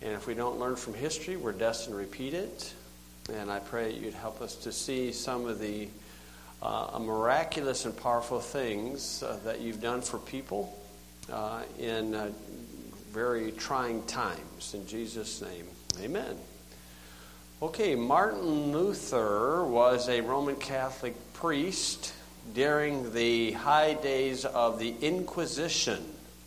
And if we don't learn from history, we're destined to repeat it. And I pray you'd help us to see some of the miraculous and powerful things that you've done for people in very trying times. In Jesus' name, amen. Okay, Martin Luther was a Roman Catholic priest during the high days of the Inquisition,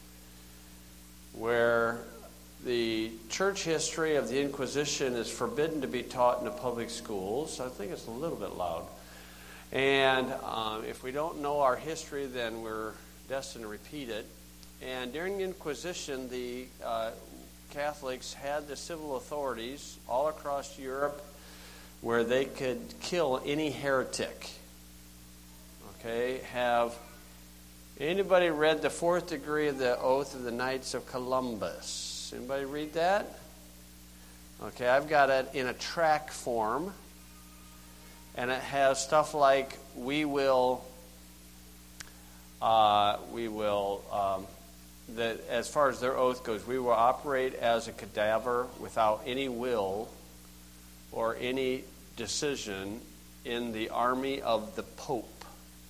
where the church history of the Inquisition is forbidden to be taught in the public schools. I think it's a little bit loud. And if we don't know our history, then we're destined to repeat it. And during the Inquisition, the Catholics had the civil authorities all across Europe where they could kill any heretic. Okay, have anybody read the fourth degree of the Oath of the Knights of Columbus? Anybody read that? Okay, I've got it in a tract form, and it has stuff like we will that as far as their oath goes, we will operate as a cadaver without any will or any decision in the army of the Pope.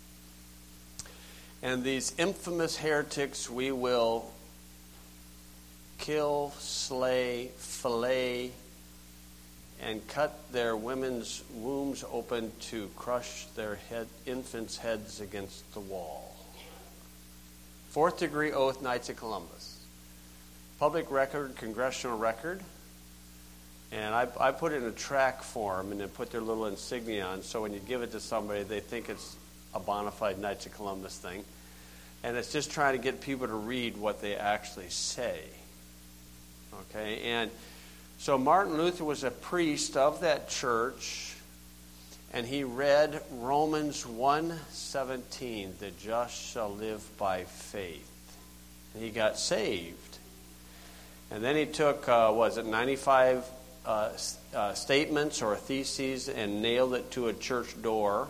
And these infamous heretics we will kill, slay, fillet, and cut their women's wombs open to crush their infants' heads against the wall. Fourth degree oath, Knights of Columbus. Public record, congressional record. And I put it in a tract form and then put their little insignia on, so when you give it to somebody, they think it's a bona fide Knights of Columbus thing. And it's just trying to get people to read what they actually say. Okay, and so Martin Luther was a priest of that church, and he read Romans 1:17, the just shall live by faith. And he got saved. And then he took, 95 statements or theses and nailed it to a church door.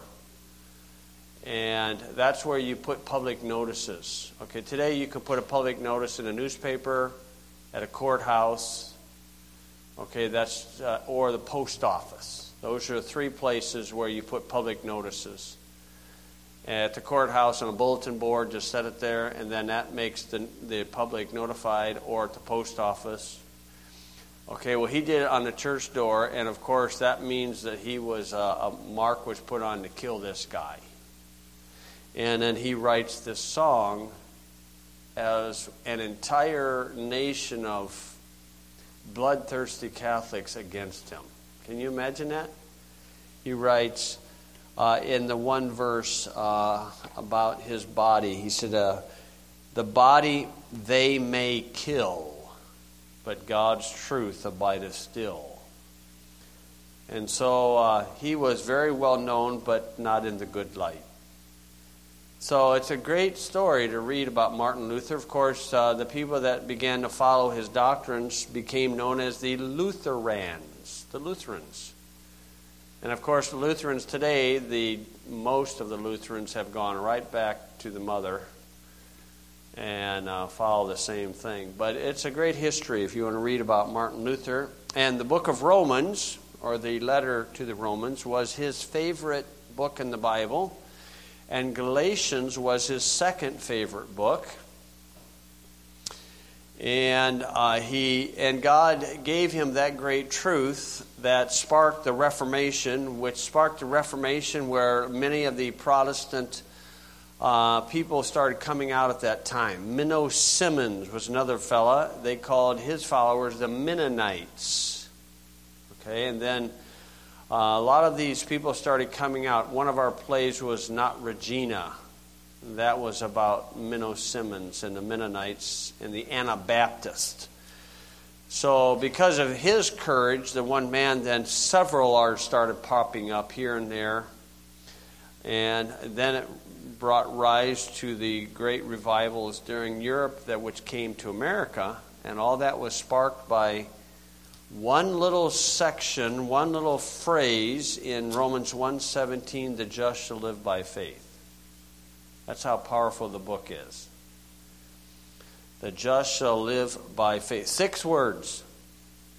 And that's where you put public notices. Okay, today you can put a public notice in a newspaper, at a courthouse, okay, that's or the post office. Those are the three places where you put public notices. At the courthouse on a bulletin board, just set it there, and then that makes the public notified, or at the post office. Okay, well, he did it on the church door, and of course that means that he was a mark was put on to kill this guy. And then he writes this song as an entire nation of bloodthirsty Catholics against him. Can you imagine that? He writes in the one verse about his body, he said, the body they may kill, but God's truth abideth still. And so he was very well known, but not in the good light. So it's a great story to read about Martin Luther. Of course, the people that began to follow his doctrines became known as the Lutherans, the Lutherans. And of course, the Lutherans today, most of the Lutherans have gone right back to the mother and follow the same thing. But it's a great history if you want to read about Martin Luther. And the book of Romans, or the letter to the Romans, was his favorite book in the Bible. And Galatians was his second favorite book. And God gave him that great truth that sparked the Reformation, which sparked the Reformation where many of the Protestant people started coming out at that time. Menno Simons was another fella. They called his followers the Mennonites. Okay, and then a lot of these people started coming out. One of our plays was Not Regina. That was about Menno Simons and the Mennonites and the Anabaptists. So because of his courage, the one man, then several started popping up here and there. And then it brought rise to the great revivals during Europe which came to America. And all that was sparked by one little section, one little phrase in Romans 1:17, the just shall live by faith. That's how powerful the book is. The just shall live by faith. 6 words.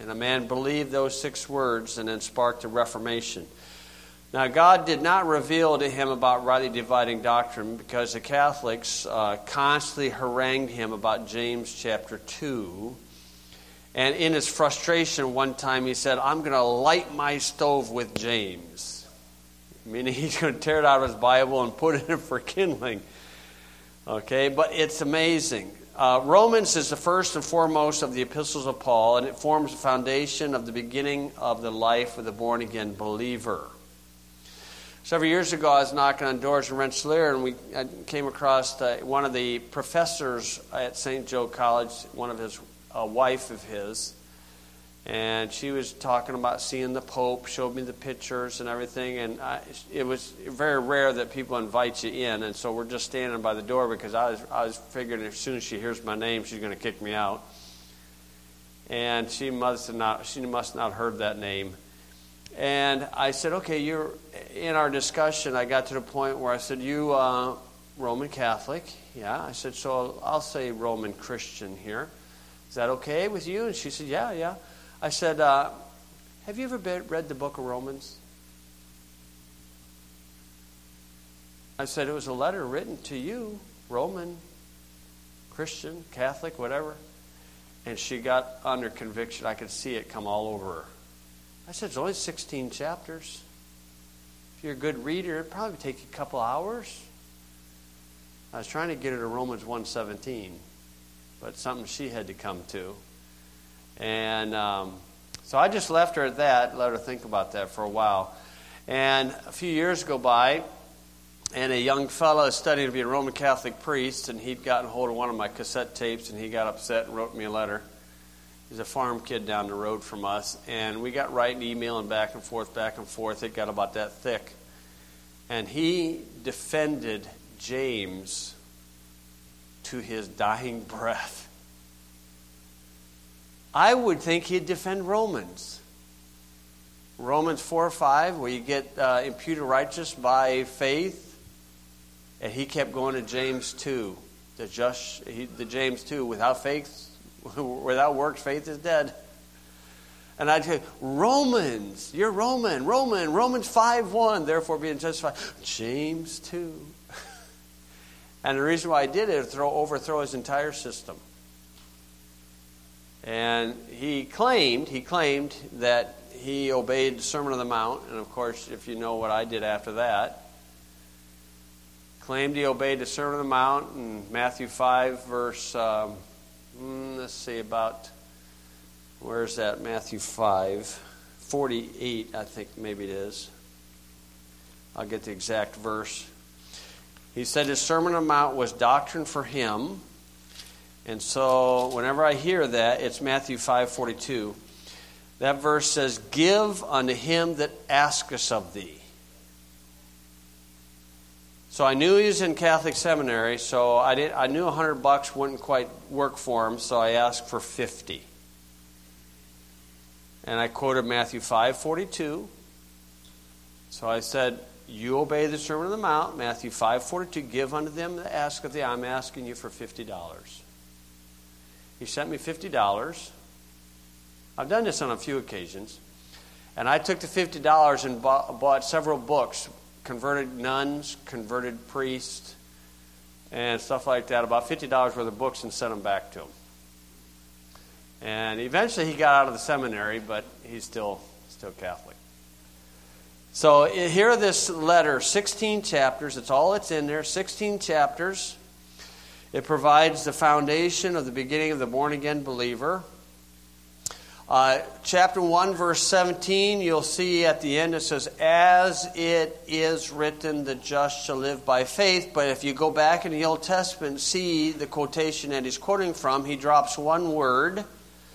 And a man believed those 6 words and then sparked the Reformation. Now, God did not reveal to him about rightly dividing doctrine because the Catholics constantly harangued him about James chapter 2. And in his frustration, one time he said, I'm going to light my stove with James. Meaning he's going to tear it out of his Bible and put it in for kindling. Okay, but it's amazing. Romans is the first and foremost of the epistles of Paul, and it forms the foundation of the beginning of the life of the born-again believer. Several years ago, I was knocking on doors in Rensselaer, and I came across one of the professors at St. Joe College, one of his a wife of his, and she was talking about seeing the Pope, showed me the pictures and everything, and it was very rare that people invite you in, and so we're just standing by the door because I was figuring as soon as she hears my name, she's going to kick me out. And she must not heard that name. And I said, okay, you're in our discussion. I got to the point where I said, you Roman Catholic? Yeah. I said, so I'll say Roman Christian here. Is that okay with you? And she said, yeah. I said, have you ever read the book of Romans? I said, it was a letter written to you, Roman, Christian, Catholic, whatever. And she got under conviction. I could see it come all over her. I said, it's only 16 chapters. If you're a good reader, it'd probably take you a couple hours. I was trying to get her to Romans 1:17. But something she had to come to. And so I just left her at that, let her think about that for a while. And a few years go by, and a young fellow is studying to be a Roman Catholic priest, and he'd gotten hold of one of my cassette tapes, and he got upset and wrote me a letter. He's a farm kid down the road from us, and we got writing, emailing back and forth. It got about that thick. And he defended James to his dying breath. I would think he'd defend Romans. Romans 4:5, where you get imputed righteous by faith. And he kept going to James 2. The James 2, without faith, without works, faith is dead. And I'd say, Romans, you're Romans 5:1, therefore being justified. James 2. And the reason why I did it is overthrow his entire system. And he claimed that he obeyed the Sermon on the Mount. And of course, if you know what I did after that, claimed he obeyed the Sermon on the Mount in Matthew 5, verse, where's that? Matthew 5, 48, I think maybe it is. I'll get the exact verse. He said his Sermon on the Mount was doctrine for him. And so whenever I hear that, it's Matthew 5:42. That verse says, give unto him that asketh of thee. So I knew he was in Catholic seminary, so I knew $100 wouldn't quite work for him, so I asked for 50. And I quoted Matthew 5:42. So I said, you obey the Sermon on the Mount, Matthew 5:42, give unto them that ask of thee. I'm asking you for $50. He sent me $50. I've done this on a few occasions. And I took the $50 and bought several books, converted nuns, converted priests, and stuff like that, about $50 worth of books, and sent them back to him. And eventually he got out of the seminary, but he's still Catholic. So here this letter, 16 chapters. It's all that's in there, 16 chapters. It provides the foundation of the beginning of the born-again believer. Chapter 1, verse 17, you'll see at the end it says, as it is written, the just shall live by faith. But if you go back in the Old Testament, see the quotation that he's quoting from, he drops one word.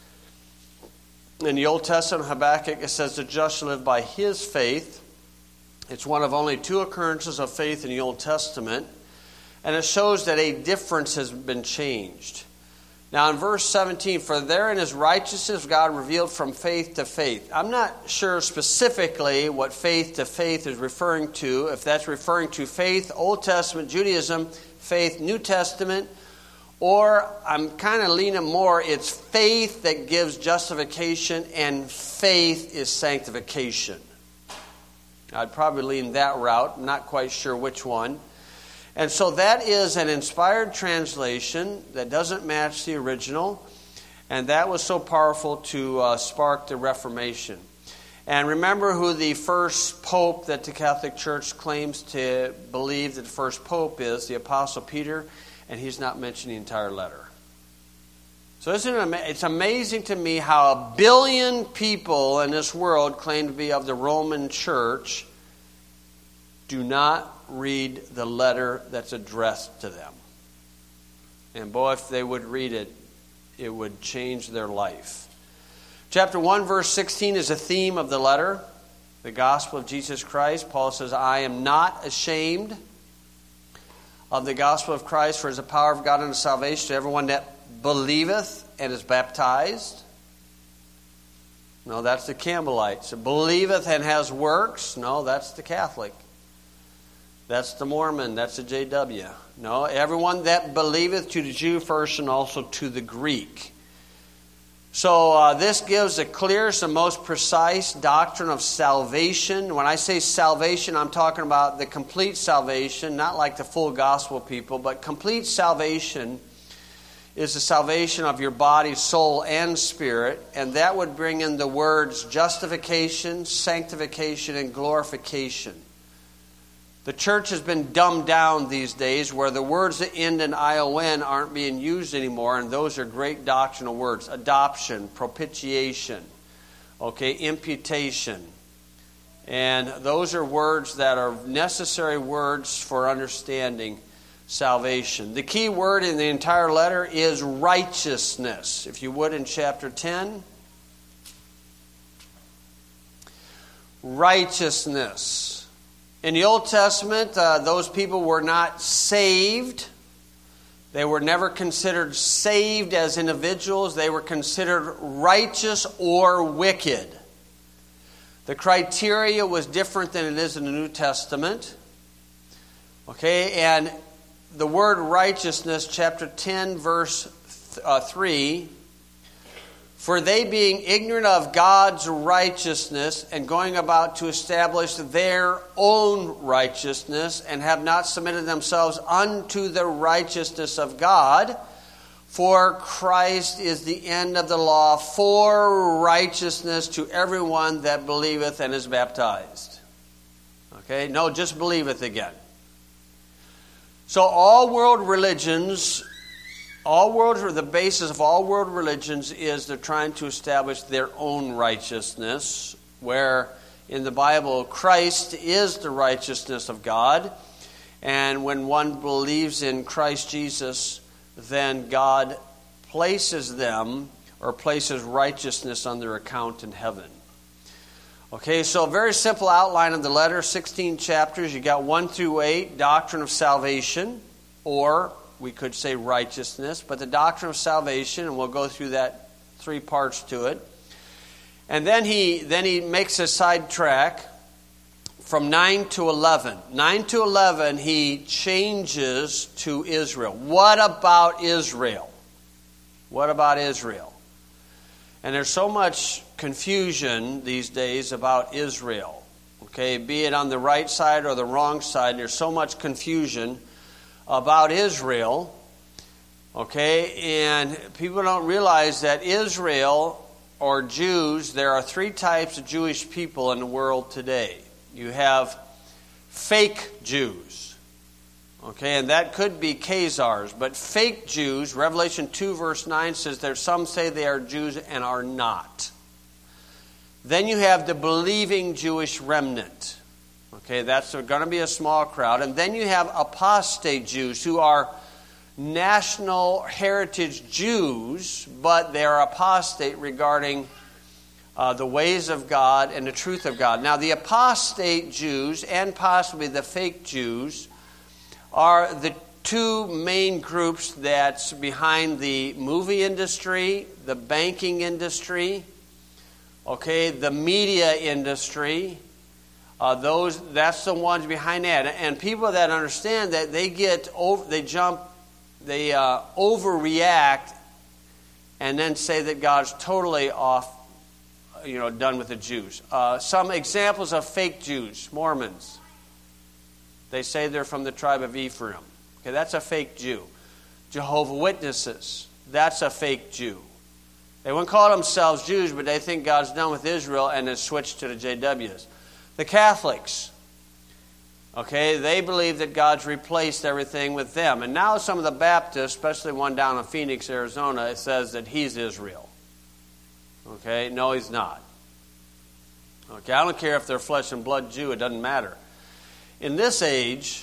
In the Old Testament, Habakkuk, it says, the just shall live by his faith. It's one of only 2 occurrences of faith in the Old Testament. And it shows that a difference has been changed. Now in verse 17, for therein is righteousness of God revealed from faith to faith. I'm not sure specifically what faith to faith is referring to. If that's referring to faith, Old Testament, Judaism, faith, New Testament, Or I'm kind of leaning more, it's faith that gives justification and faith is sanctification. I'd probably lean that route. I'm not quite sure which one. And so that is an inspired translation that doesn't match the original. And that was so powerful to spark the Reformation. And remember who the first pope that the Catholic Church claims to believe that the first pope is, the Apostle Peter, and he's not mentioning the entire letter. So it's amazing to me how 1 billion people in this world claim to be of the Roman Church do not read the letter that's addressed to them. And boy, if they would read it, it would change their life. Chapter 1, verse 16 is a theme of the letter, the gospel of Jesus Christ. Paul says, I am not ashamed of the gospel of Christ, for it is the power of God unto salvation to everyone that believeth and is baptized. No, that's the Campbellites. Believeth and has works. No, that's the Catholic. That's the Mormon. That's the JW. No, everyone that believeth, to the Jew first and also to the Greek. So this gives the clearest and most precise doctrine of salvation. When I say salvation, I'm talking about the complete salvation, not like the full gospel people, but complete salvation is the salvation of your body, soul, and spirit. And that would bring in the words justification, sanctification, and glorification. The church has been dumbed down these days where the words that end in ION aren't being used anymore, and those are great doctrinal words. Adoption, propitiation, imputation. And those are words that are necessary words for understanding salvation. The key word in the entire letter is righteousness. If you would, in chapter 10. Righteousness. In the Old Testament, those people were not saved. They were never considered saved as individuals. They were considered righteous or wicked. The criteria was different than it is in the New Testament. And the word righteousness, chapter 10, verse 3, for they being ignorant of God's righteousness and going about to establish their own righteousness and have not submitted themselves unto the righteousness of God, for Christ is the end of the law for righteousness to everyone that believeth and is baptized. No, just believeth again. So all world religions, the basis of all world religions is they're trying to establish their own righteousness, where in the Bible Christ is the righteousness of God. And when one believes in Christ Jesus, then God places them or places righteousness on their account in heaven. So a very simple outline of the letter, 16 chapters. You got 1 through 8, doctrine of salvation, or we could say righteousness, but the doctrine of salvation, and we'll go through that 3 parts to it. And then he makes a sidetrack from 9 to 11. 9 to 11, he changes to Israel. What about Israel? What about Israel? And there's so much confusion these days about Israel. Be it on the right side or the wrong side, there's so much confusion about Israel. And people don't realize that Israel, or Jews, there are 3 types of Jewish people in the world today. You have fake Jews. And that could be Khazars, but fake Jews, Revelation 2 verse 9 says there's some say they are Jews and are not. Then you have the believing Jewish remnant. That's going to be a small crowd. And then you have apostate Jews who are national heritage Jews, but they are apostate regarding the ways of God and the truth of God. Now, the apostate Jews and possibly the fake Jews are the 2 main groups that's behind the movie industry, the banking industry, the media industry. That's the ones behind that. And people that understand that they jump overreact and then say that God's totally off, done with the Jews. Some examples of fake Jews, Mormons. They say they're from the tribe of Ephraim. Okay, that's a fake Jew. Jehovah's Witnesses, that's a fake Jew. They wouldn't call themselves Jews, but they think God's done with Israel and has switched to the JWs. The Catholics, okay, they believe that God's replaced everything with them. And now some of the Baptists, especially one down in Phoenix, Arizona, it says that he's Israel. Okay, no, he's not. Okay, I don't care if they're flesh and blood Jew, it doesn't matter. In this age,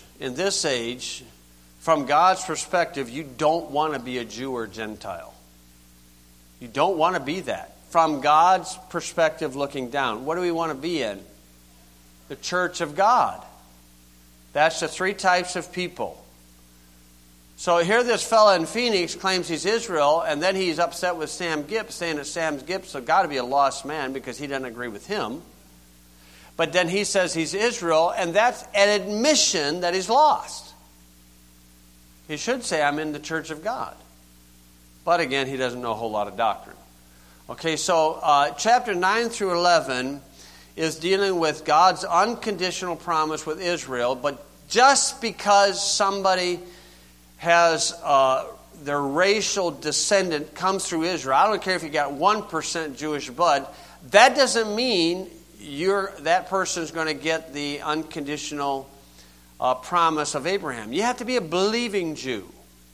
from God's perspective, you don't want to be a Jew or Gentile. You don't want to be that. From God's perspective looking down, what do we want to be in? The church of God. That's the three types of people. So here this fella in Phoenix claims he's Israel, and then he's upset with Sam Gibbs, saying that Sam Gibbs has got to be a lost man because he doesn't agree with him. But then he says he's Israel, and that's an admission that he's lost. He should say, I'm in the church of God. But again, he doesn't know a whole lot of doctrine. Okay, so chapter 9 through 11 is dealing with God's unconditional promise with Israel, but just because somebody has their racial descendant comes through Israel, I don't care if you got 1% Jewish blood, that doesn't mean that person is going to get the unconditional promise of Abraham. You have to be a believing Jew.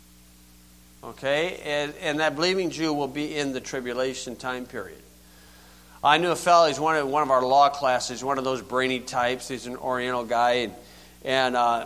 Okay? And that believing Jew will be in the tribulation time period. I knew a fellow, he's one of our law classes, one of those brainy types. He's an Oriental guy. And I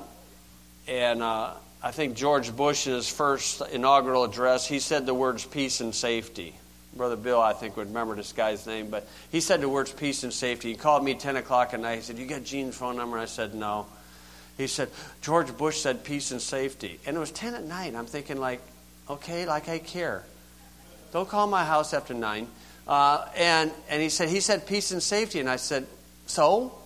think George Bush, in his first inaugural address, he said the words peace and safety. Brother Bill, I think, would remember this guy's name. But he said the words peace and safety. He called me 10 o'clock at night. He said, you got Gene's phone number? I said, no. He said, George Bush said peace and safety. And it was 10 at night. I'm thinking okay, like I care. Don't call my house after 9. And he said peace and safety. And I said, so?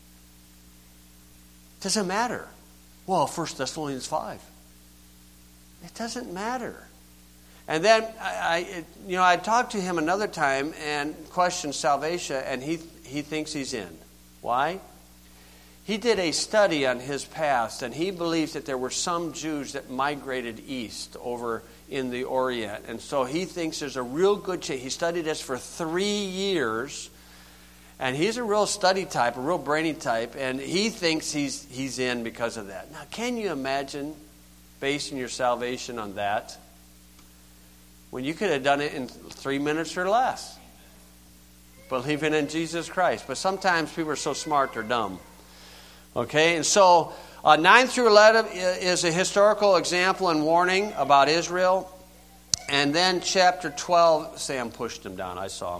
Doesn't matter. Well, 1 Thessalonians 5. It doesn't matter. And then I talked to him another time and questioned salvation, and he thinks he's in. Why? He did a study on his past, and he believes that there were some Jews that migrated east over in the Orient. And so he thinks there's a real good chance. He studied this for 3 years, and he's a real study type, a real brainy type, and he thinks he's in because of that. Now, can you imagine basing your salvation on that? When you could have done it in 3 minutes or less. Believing in Jesus Christ. But sometimes people are so smart they're dumb. Okay, and so 9 through 11 is a historical example and warning about Israel. And then chapter 12, Sam pushed him down, I saw him.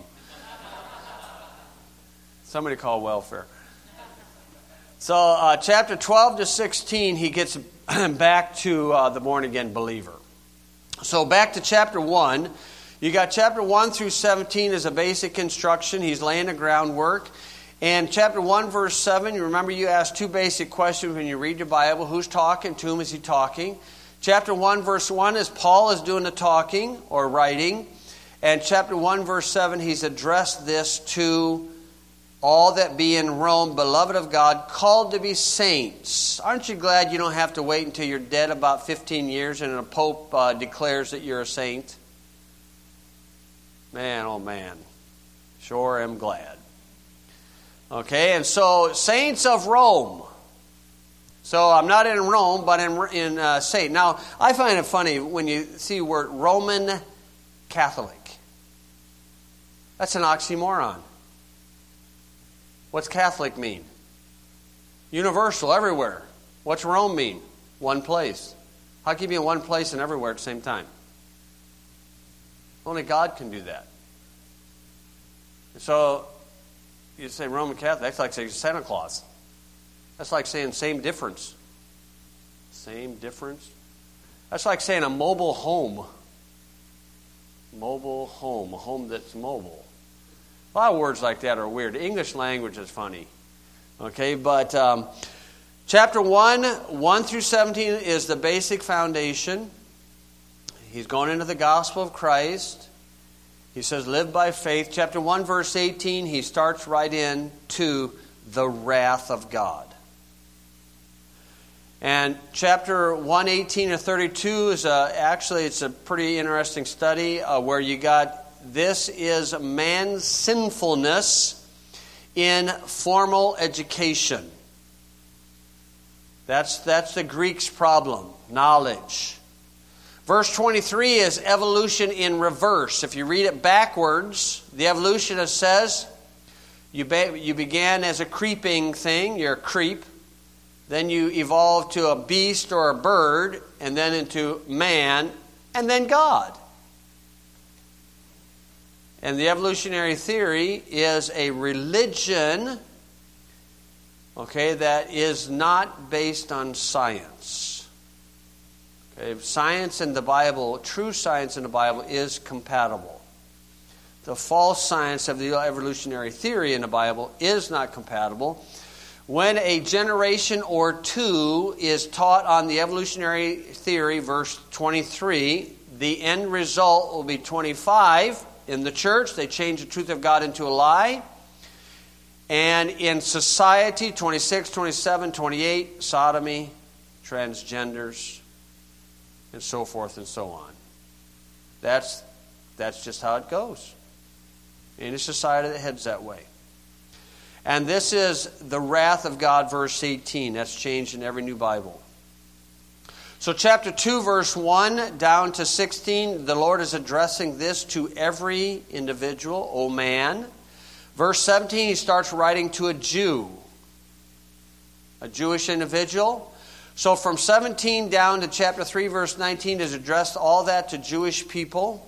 Somebody call welfare. So chapter 12 to 16, he gets back to the born-again believer. So back to chapter 1. You got chapter 1 through 17 as a basic instruction. He's laying the groundwork. And chapter 1, verse 7, you remember you asked 2 basic questions when you read your Bible. Who's talking? To whom is he talking? Chapter 1, verse 1 is Paul is doing the talking or writing. And chapter 1, verse 7, he's addressed this to all that be in Rome, beloved of God, called to be saints. Aren't you glad you don't have to wait until you're dead about 15 years and a pope declares that you're a saint? Man, oh man. Sure am glad. Okay, and so saints of Rome. So I'm not in Rome, but in saint. Now, I find it funny when you see the word Roman Catholic. That's an oxymoron. What's Catholic mean? Universal, everywhere. What's Rome mean? One place. How can you be in one place and everywhere at the same time? Only God can do that. So, you say Roman Catholic, that's like saying Santa Claus. That's like saying same difference. Same difference? That's like saying a mobile home. Mobile home, a home that's mobile. A lot of words like that are weird. The English language is funny. Okay, but chapter 1 through 17 is the basic foundation. He's going into the gospel of Christ. He says, live by faith. Chapter 1, verse 18, he starts right into the wrath of God. And chapter 1:18 to 32 is it's a pretty interesting study where you got, this is man's sinfulness in formal education. That's the Greeks' problem, knowledge. Verse 23 is evolution in reverse. If you read it backwards, the evolutionist says, you began as a creeping thing, you're a creep. Then you evolved to a beast or a bird, and then into man, and then God. And the evolutionary theory is a religion, that is not based on science. Science in the Bible, true science in the Bible, is compatible. The false science of the evolutionary theory in the Bible is not compatible. When a generation or two is taught on the evolutionary theory, verse 23, the end result will be 25 in the church. They change the truth of God into a lie. And in society, 26, 27, 28, sodomy, transgenders, and so forth and so on. That's just how it goes. In a society that heads that way. And this is the wrath of God, verse 18. That's changed in every new Bible. So chapter 2, verse 1 down to 16, the Lord is addressing this to every individual, O man. Verse 17, he starts writing to a Jew, a Jewish individual. So from 17 down to chapter 3, verse 19 is addressed all that to Jewish people.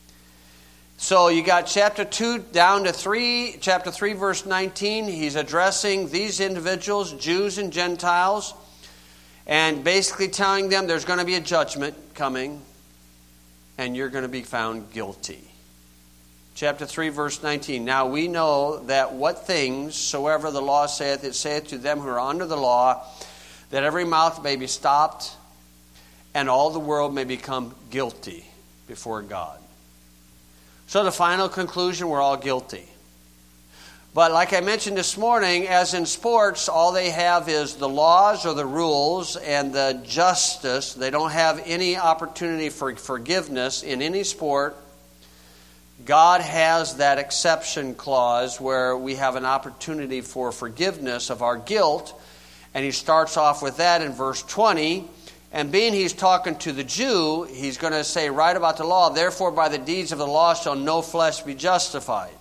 So you got chapter 2 down to 3, chapter 3, verse 19. He's addressing these individuals, Jews and Gentiles, and basically telling them there's going to be a judgment coming, and you're going to be found guilty. Chapter 3, verse 19. Now we know that what things soever the law saith, it saith to them who are under the law, that every mouth may be stopped, and all the world may become guilty before God. So the final conclusion, we're all guilty. But like I mentioned this morning, as in sports, all they have is the laws or the rules and the justice. They don't have any opportunity for forgiveness in any sport. God has that exception clause where we have an opportunity for forgiveness of our guilt. And he starts off with that in verse 20. And being he's talking to the Jew, he's going to say right about the law, therefore by the deeds of the law shall no flesh be justified.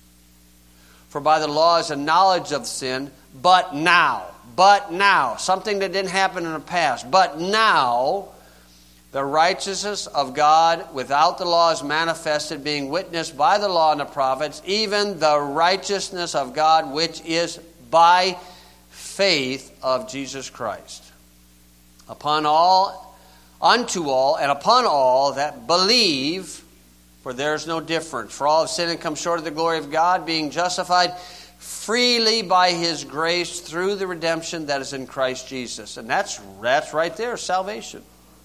For by the law is a knowledge of sin, but now, something that didn't happen in the past, but now the righteousness of God without the law is manifested, being witnessed by the law and the prophets, even the righteousness of God which is by faith of Jesus Christ. Upon all, unto all, and upon all that believe, for there is no difference. For all have sinned and come short of the glory of God, being justified freely by His grace through the redemption that is in Christ Jesus. And that's right there, salvation.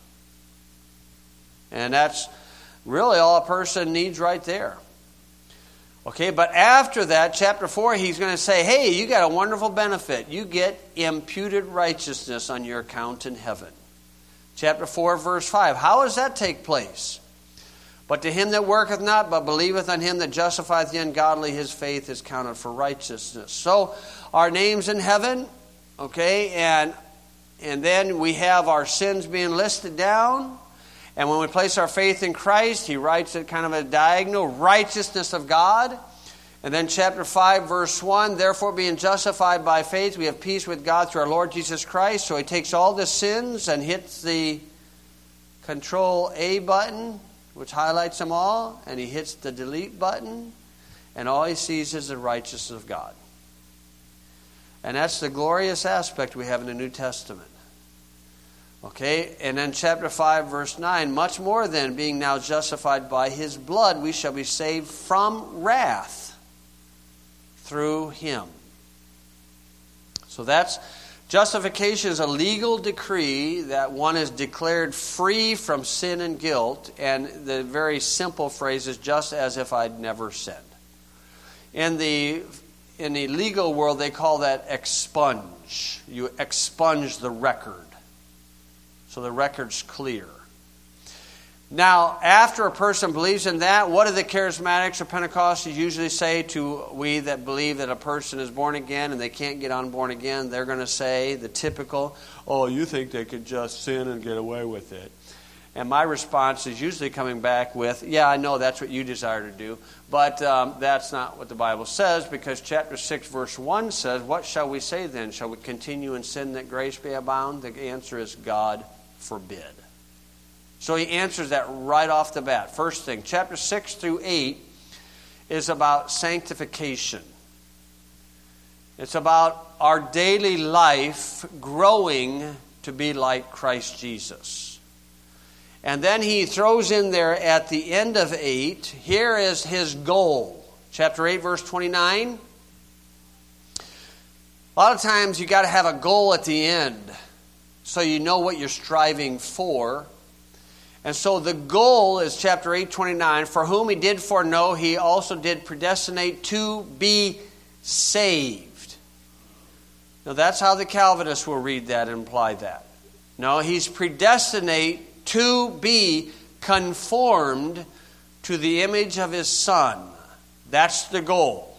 And that's really all a person needs right there. Okay, but after that, chapter 4, he's going to say, hey, you got a wonderful benefit. You get imputed righteousness on your account in heaven. Chapter 4, verse 5. How does that take place? But to him that worketh not, but believeth on him that justifieth the ungodly, his faith is counted for righteousness. So our name's in heaven, okay, and then we have our sins being listed down. And when we place our faith in Christ, he writes it kind of a diagonal, righteousness of God. And then chapter 5, verse 1, therefore being justified by faith, we have peace with God through our Lord Jesus Christ. So he takes all the sins and hits the Control A button, which highlights them all, and he hits the delete button, and all he sees is the righteousness of God. And that's the glorious aspect we have in the New Testament. Okay, and then chapter 5, verse 9, much more than being now justified by his blood, we shall be saved from wrath through him. So that's Justification is a legal decree that one is declared free from sin and guilt, and the very simple phrase is just as if I'd never sinned. In the legal world, they call that expunge. You expunge the record, so the record's clear. Now, after a person believes in that, what do the charismatics or Pentecostals usually say to we that believe that a person is born again and they can't get unborn again? They're going to say the typical, oh, you think they could just sin and get away with it. And my response is usually coming back with, yeah, I know that's what you desire to do, but that's not what the Bible says, because chapter 6, verse 1 says, what shall we say then? Shall we continue in sin that grace may abound? The answer is God forbid. So he answers that right off the bat. First thing, chapter 6 through 8 is about sanctification. It's about our daily life growing to be like Christ Jesus. And then he throws in there at the end of 8, here is his goal. Chapter 8, verse 29. A lot of times you got to have a goal at the end so you know what you're striving for. And so the goal is chapter 8:29. For whom he did foreknow, he also did predestinate to be saved. Now that's how the Calvinists will read that and imply that. No, he's predestinate to be conformed to the image of his Son. That's the goal.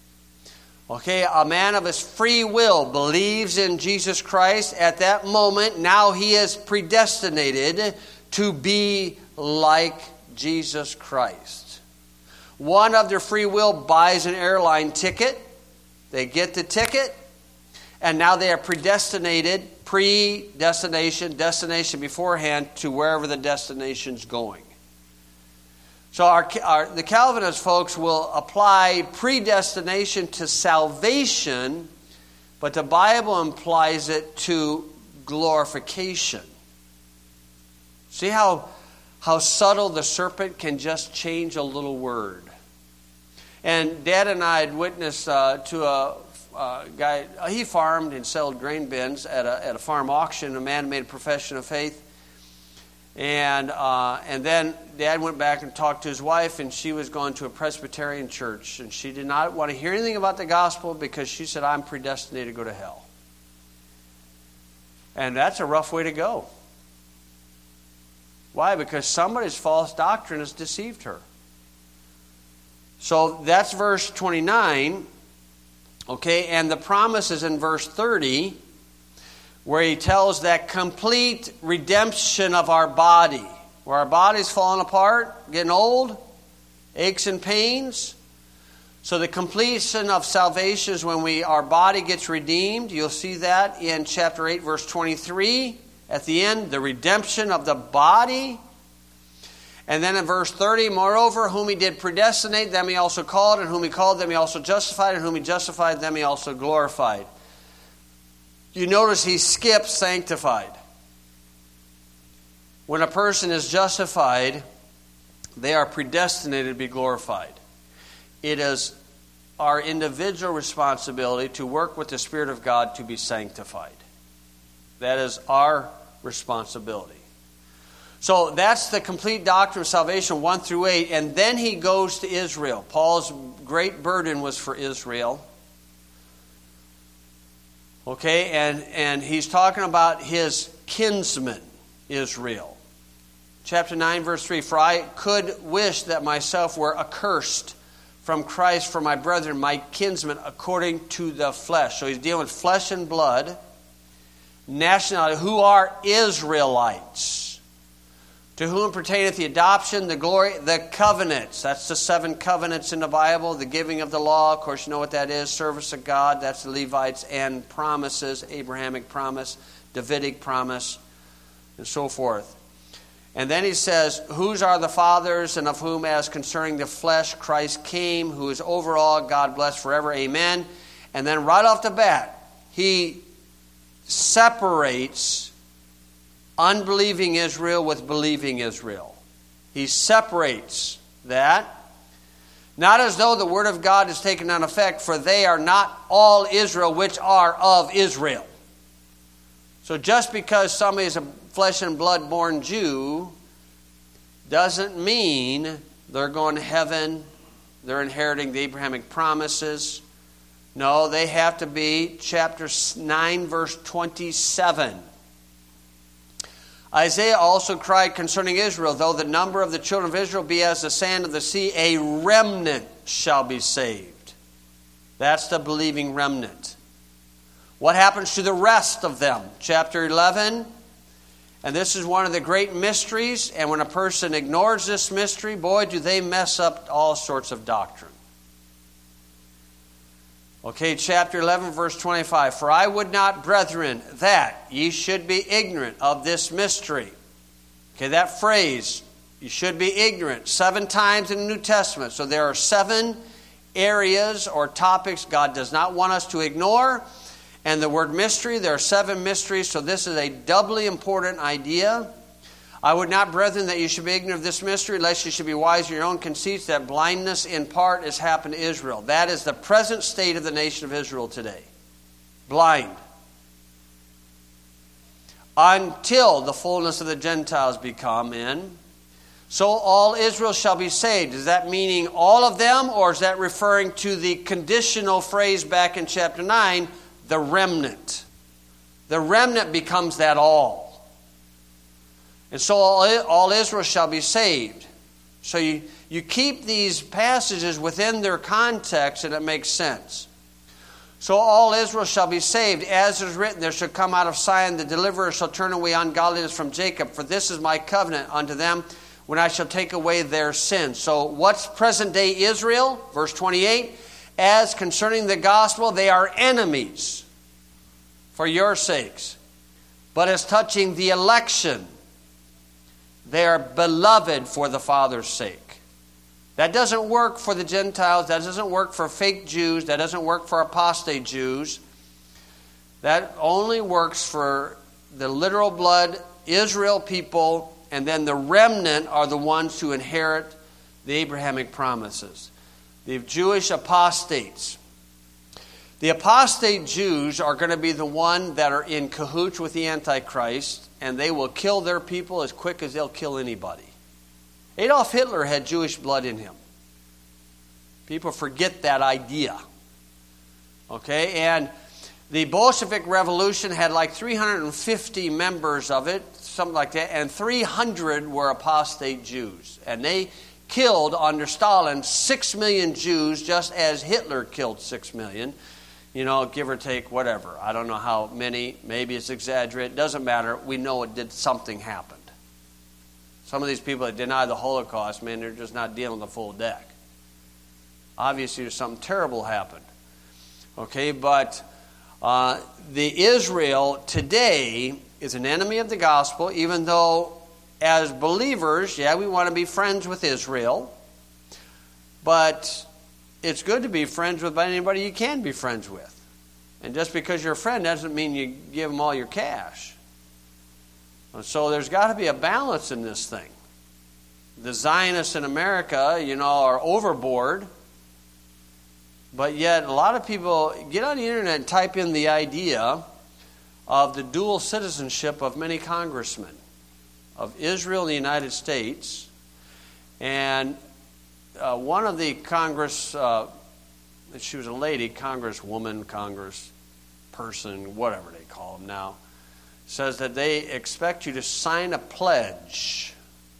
Okay, a man of his free will believes in Jesus Christ at that moment. Now he is predestinated to be like Jesus Christ. One of their free will buys an airline ticket. They get the ticket. And now they are destination beforehand to wherever the destination's going. So the Calvinist folks will apply predestination to salvation, but the Bible implies it to glorification. See how subtle the serpent can just change a little word. And Dad and I had witnessed to a guy, he farmed and sold grain bins at a farm auction. A man made a profession of faith. And then Dad went back and talked to his wife, and she was going to a Presbyterian church. And she did not want to hear anything about the gospel because she said, I'm predestinated to go to hell. And that's a rough way to go. Why? Because somebody's false doctrine has deceived her. So that's verse 29. Okay, and the promise is in verse 30, where he tells that complete redemption of our body. Where our body's falling apart, getting old, aches and pains. So the completion of salvation is when our body gets redeemed. You'll see that in chapter 8, verse 23. At the end, the redemption of the body. And then in verse 30, moreover, whom he did predestinate, them he also called, and whom he called, them he also justified, and whom he justified, them he also glorified. You notice he skips sanctified. When a person is justified, they are predestinated to be glorified. It is our individual responsibility to work with the Spirit of God to be sanctified. That is our responsibility. So that's the complete doctrine of salvation, 1 through 8. And then he goes to Israel. Paul's great burden was for Israel. Okay, and he's talking about his kinsman, Israel. Chapter 9, verse 3. For I could wish that myself were accursed from Christ for my brethren, my kinsmen, according to the flesh. So he's dealing with flesh and blood. Nationality, who are Israelites, to whom pertaineth the adoption, the glory, the covenants. That's the 7 covenants in the Bible, the giving of the law. Of course, you know what that is. Service of God, that's the Levites, and promises, Abrahamic promise, Davidic promise, and so forth. And then he says, whose are the fathers, and of whom as concerning the flesh Christ came, who is over all, God bless forever, amen. And then right off the bat, he separates unbelieving Israel with believing Israel. He separates that. Not as though the word of God is taken on effect, for they are not all Israel which are of Israel. So just because somebody is a flesh and blood born Jew doesn't mean they're going to heaven, they're inheriting the Abrahamic promises. No, they have to be, chapter 9, verse 27. Isaiah also cried concerning Israel, though the number of the children of Israel be as the sand of the sea, a remnant shall be saved. That's the believing remnant. What happens to the rest of them? Chapter 11. And this is one of the great mysteries. And when a person ignores this mystery, boy, do they mess up all sorts of doctrine. Okay, chapter 11, verse 25. For I would not, brethren, that ye should be ignorant of this mystery. Okay, that phrase, you should be ignorant, 7 times in the New Testament. So there are 7 areas or topics God does not want us to ignore. And the word mystery, there are 7 mysteries, so this is a doubly important idea. I would not, brethren, that you should be ignorant of this mystery, lest you should be wise in your own conceits, that blindness in part has happened to Israel. That is the present state of the nation of Israel today. Blind. Until the fullness of the Gentiles be come in. So all Israel shall be saved. Is that meaning all of them, or is that referring to the conditional phrase back in chapter 9, the remnant? The remnant becomes that all. And so all Israel shall be saved. So you keep these passages within their context and it makes sense. So all Israel shall be saved. As is written, there shall come out of Zion the deliverer shall turn away ungodliness from Jacob. For this is my covenant unto them when I shall take away their sins. So what's present day Israel? Verse 28. As concerning the gospel, they are enemies for your sakes. But as touching the election, they are beloved for the Father's sake. That doesn't work for the Gentiles. That doesn't work for fake Jews. That doesn't work for apostate Jews. That only works for the literal blood Israel people, and then the remnant are the ones who inherit the Abrahamic promises. The Jewish apostates. The apostate Jews are going to be the one that are in cahoots with the Antichrist, and they will kill their people as quick as they'll kill anybody. Adolf Hitler had Jewish blood in him. People forget that idea. Okay, and the Bolshevik Revolution had like 350 members of it, something like that, and 300 were apostate Jews. And they killed, under Stalin, 6 million Jews, just as Hitler killed 6 million. You know, give or take, whatever. I don't know how many. Maybe it's exaggerated. It doesn't matter. We know something happened. Some of these people that deny the Holocaust, man, they're just not dealing the full deck. Obviously, there's something terrible happened. Okay, but the Israel today is an enemy of the gospel, even though as believers, yeah, we want to be friends with Israel. But it's good to be friends with anybody you can be friends with. And just because you're a friend doesn't mean you give them all your cash. And so there's got to be a balance in this thing. The Zionists in America, you know, are overboard. But yet a lot of people get on the internet and type in the idea of the dual citizenship of many congressmen of Israel and the United States. And one of the Congress, she was a lady, congresswoman, congressperson, whatever they call them now, says that they expect you to sign a pledge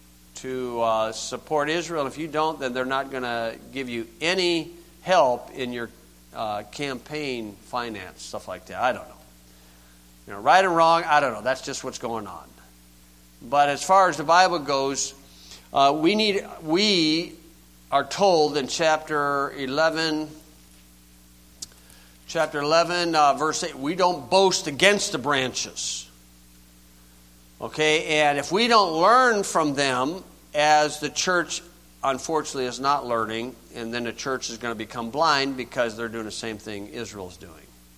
to support Israel. If you don't, then they're not going to give you any help in your campaign finance, stuff like that. I don't know. You know, right or wrong, I don't know. That's just what's going on. But as far as the Bible goes, we are told in chapter 11, verse 8, we don't boast against the branches. Okay, and if we don't learn from them, as the church unfortunately is not learning, and then the church is going to become blind because they're doing the same thing Israel's doing.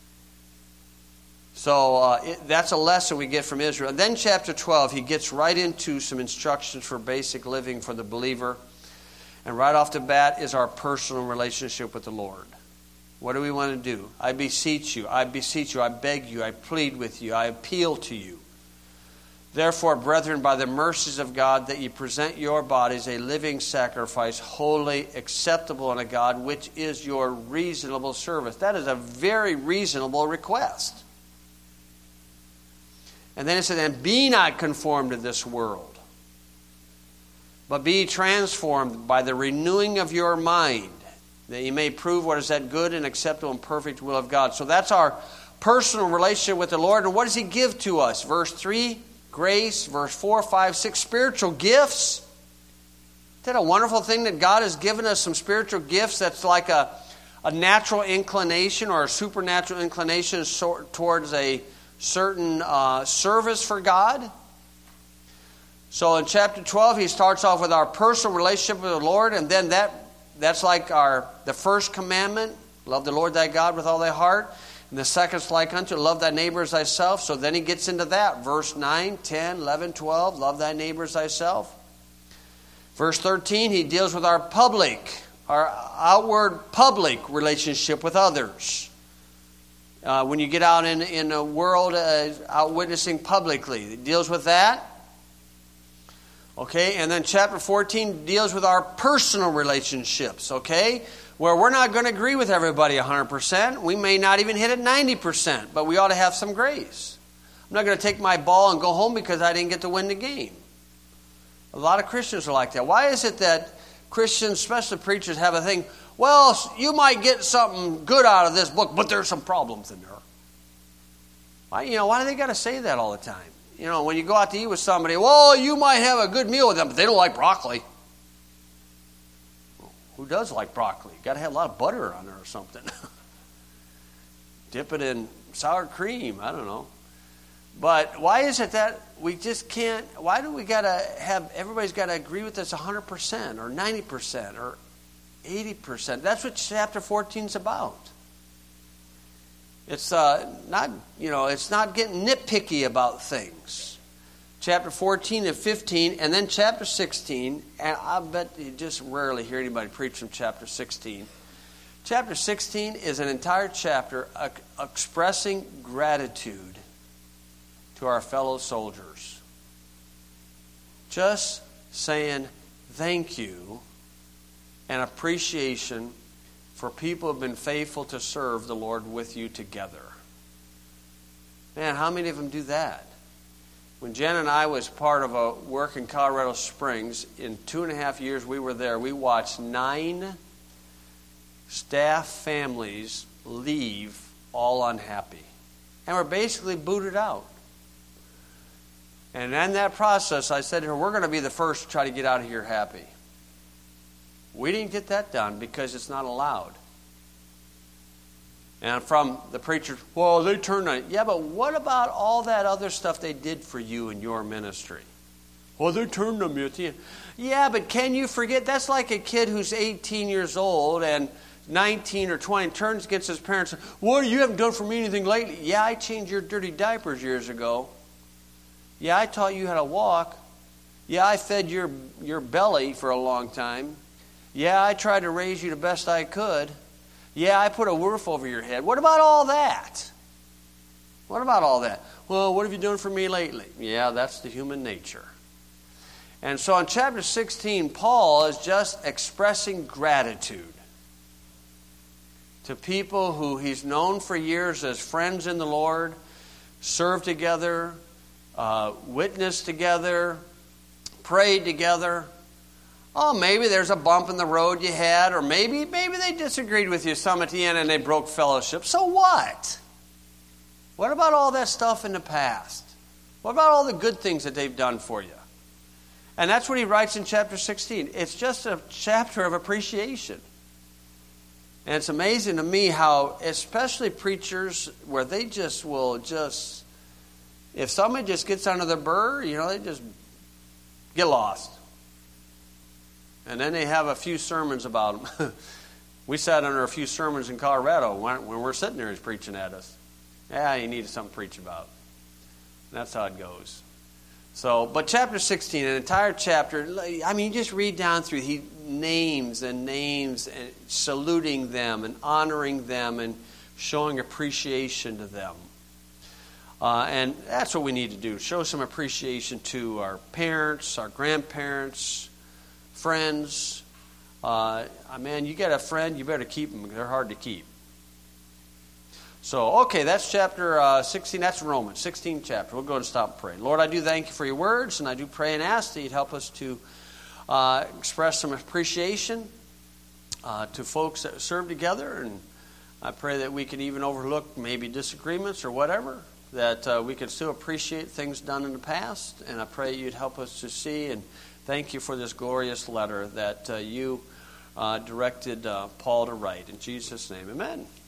So that's a lesson we get from Israel. And then chapter 12, he gets right into some instructions for basic living for the believer. And right off the bat is our personal relationship with the Lord. What do we want to do? I beseech you, I beg you, I plead with you, I appeal to you. Therefore, brethren, by the mercies of God, that ye present your bodies a living sacrifice, holy, acceptable unto God, which is your reasonable service. That is a very reasonable request. And then it said, and be not conformed to this world, but be transformed by the renewing of your mind, that you may prove what is that good and acceptable and perfect will of God. So that's our personal relationship with the Lord. And what does He give to us? Verse 3, grace. Verse 4, 5, 6, spiritual gifts. Isn't that a wonderful thing that God has given us some spiritual gifts that's like a natural inclination or a supernatural inclination towards a certain service for God? So in chapter 12, he starts off with our personal relationship with the Lord, and then that's like the first commandment, love the Lord thy God with all thy heart. And the second's like unto, love thy neighbor as thyself. So then he gets into that. Verse 9, 10, 11, 12, love thy neighbor as thyself. Verse 13, he deals with our outward public relationship with others. When you get out in the world, out witnessing publicly, it deals with that. Okay, and then chapter 14 deals with our personal relationships, okay, where we're not going to agree with everybody 100%. We may not even hit it 90%, but we ought to have some grace. I'm not going to take my ball and go home because I didn't get to win the game. A lot of Christians are like that. Why is it that Christians, especially preachers, have a thing, well, you might get something good out of this book, but there's some problems in there. Why do they got to say that all the time? When you go out to eat with somebody, well, you might have a good meal with them, but they don't like broccoli. Well, who does like broccoli? Got to have a lot of butter on it or something. Dip it in sour cream. I don't know. But why is it that we just can't? Why do we got to have? Everybody's got to agree with us 100% or 90% or 80%. That's what chapter 14 is about. It's not getting nitpicky about things. Chapter 14 and 15, and then chapter 16, and I bet you just rarely hear anybody preach from chapter 16. Chapter 16 is an entire chapter expressing gratitude to our fellow soldiers. Just saying thank you and appreciation for people who have been faithful to serve the Lord with you together. Man, how many of them do that? When Jen and I was part of a work in Colorado Springs, in 2.5 years we were there, we watched 9 staff families leave all unhappy. And were basically booted out. And in that process, I said to her, we're going to be the first to try to get out of here happy. We didn't get that done because it's not allowed. And from the preachers, well, they turned on it. Yeah, but what about all that other stuff they did for you in your ministry? Well, they turned on me at the end. Yeah, but can you forget? That's like a kid who's 18 years old and 19 or 20 turns against his parents. Well, you haven't done for me anything lately. Yeah, I changed your dirty diapers years ago. Yeah, I taught you how to walk. Yeah, I fed your belly for a long time. Yeah, I tried to raise you the best I could. Yeah, I put a roof over your head. What about all that? What about all that? Well, what have you done for me lately? Yeah, that's the human nature. And so in chapter 16, Paul is just expressing gratitude to people who he's known for years as friends in the Lord, served together, witnessed together, prayed together. Oh, maybe there's a bump in the road you had, or maybe they disagreed with you some at the end and they broke fellowship. So what? What about all that stuff in the past? What about all the good things that they've done for you? And that's what he writes in chapter 16. It's just a chapter of appreciation. And it's amazing to me how, especially preachers, where they just will if somebody just gets under their burr, they just get lost. And then they have a few sermons about them. We sat under a few sermons in Colorado when we're sitting there, he's preaching at us. Yeah, you need something to preach about. And that's how it goes. So, but chapter 16, an entire chapter, I mean, you just read down through, he names and saluting them and honoring them and showing appreciation to them. And that's what we need to do, show some appreciation to our parents, our grandparents, friends. Man, you got a friend, you better keep them. They're hard to keep. So, okay, that's chapter 16. That's Romans, 16th chapter. We'll go and stop and pray. Lord, I do thank you for your words, and I do pray and ask that you'd help us to express some appreciation to folks that serve together. And I pray that we can even overlook maybe disagreements or whatever, that we can still appreciate things done in the past. And I pray you'd help us to see, and thank you for this glorious letter that you directed Paul to write. In Jesus' name, amen.